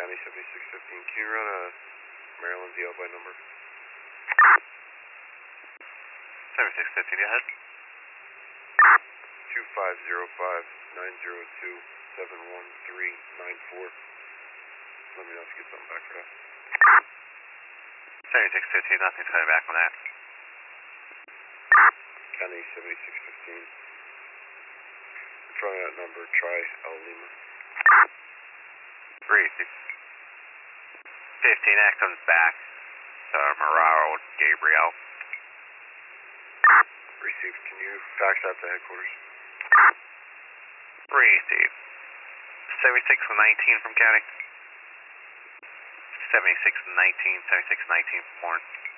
County 7615. Can you run a Maryland DL by number? 7615, go ahead. 2505-902-71394. Let me know if you get something back for that. 7615, nothing's coming back on that. County 7615. In front of that number, try El Lima. Received. 15X comes back to Moraro Gabriel. Received. Can you fax that to headquarters? Received. 7619 from County. 7619 from Warren.